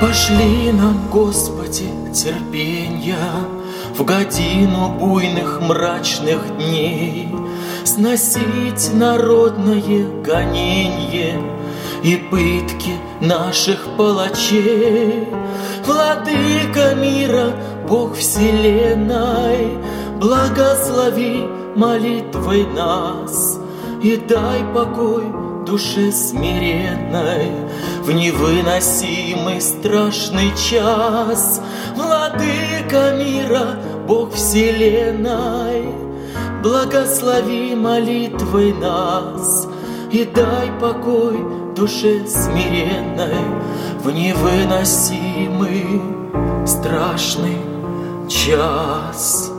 Пошли нам, Господи, терпенья в годину буйных мрачных дней, сносить народное гоненье и пытки наших палачей. Владыка мира, Бог вселенной, благослови молитвой нас и дай покой душе смиренной в невыносимый страшный час. Владыка мира, Бог вселенной, благослови молитвой нас и дай покой душе смиренной в невыносимый страшный час.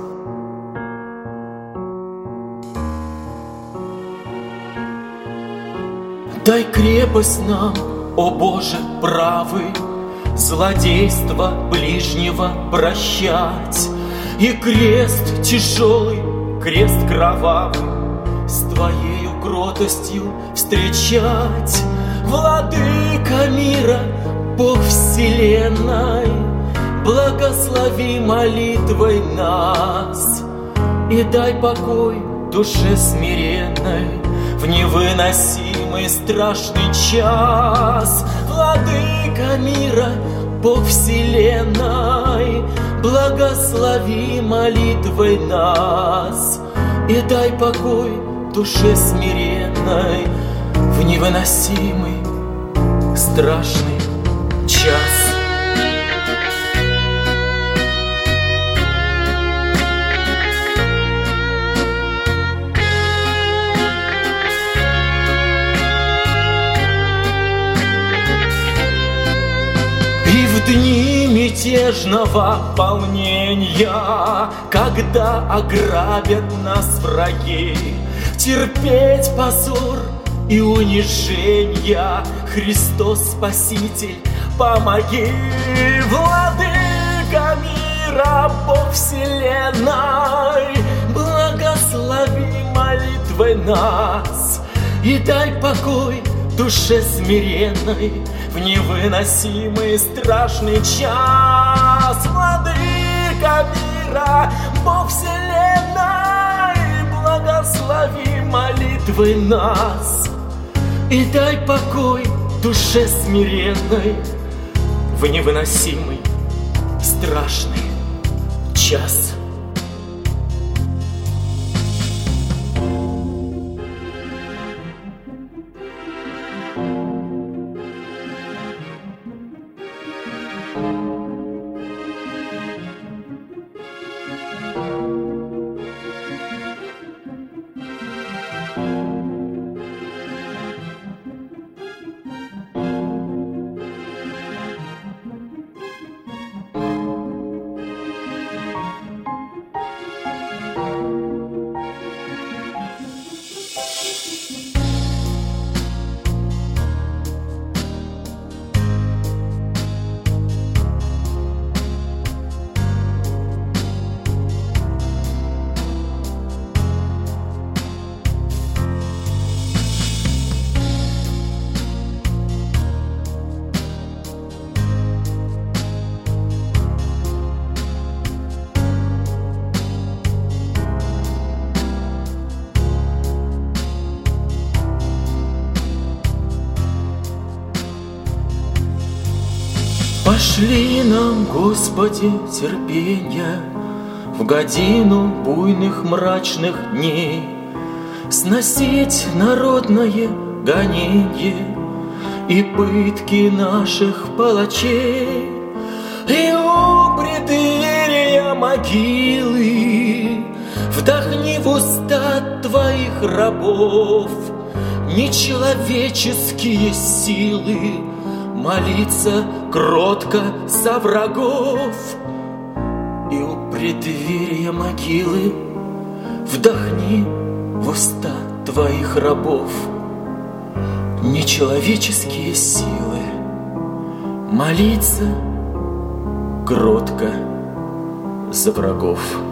Дай крепость нам, о Боже правый, злодейство ближнего прощать и крест тяжелый, крест кровавый с Твоею кротостью встречать. Владыка мира, Бог вселенной, благослови молитвой нас и дай покой душе смиренной в невыносимый страшный час. Владыка мира, Бог вселенной, благослови молитвой нас и дай покой душе смиренной в невыносимый страшный час. И в дни мятежного волнения, когда ограбят нас враги, терпеть позор и унижения, Христос Спаситель, помоги. Владыка мира, Бог вселенной, благослови молитвой нас и дай покой душе смиренной в невыносимый страшный час. Владыка мира, Бог вселенной, благослови молитвой нас и дай покой душе смиренной в невыносимый страшный час. Пошли нам, Господи, терпенья в годину буйных мрачных дней, сносить народное гоненье и пытки наших палачей. И у преддверия могилы вдохни в уста Твоих рабов нечеловеческие силы, молиться кротко за врагов. И у преддверия могилы вдохни в уста Твоих рабов нечеловеческие силы, молиться кротко за врагов.